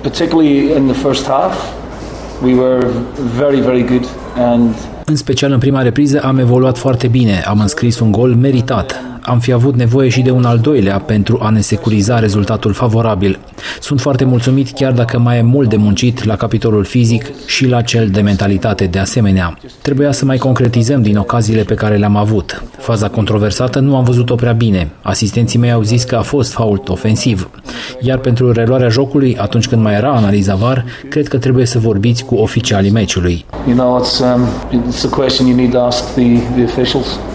particularly in the first half, we were very, very good and în special în prima repriză am evoluat foarte bine, am înscris un gol meritat. Am fi avut nevoie și de un al doilea pentru a ne securiza rezultatul favorabil. Sunt foarte mulțumit, chiar dacă mai e mult de muncit la capitolul fizic și la cel de mentalitate de asemenea. Trebuia să mai concretizăm din ocaziile pe care le-am avut. Faza controversată nu am văzut-o prea bine. Asistenții mei au zis că a fost fault ofensiv. Iar pentru reluarea jocului, atunci când mai era analiza VAR, cred că trebuie să vorbiți cu oficialii meciului. it's a question you need to ask the officials.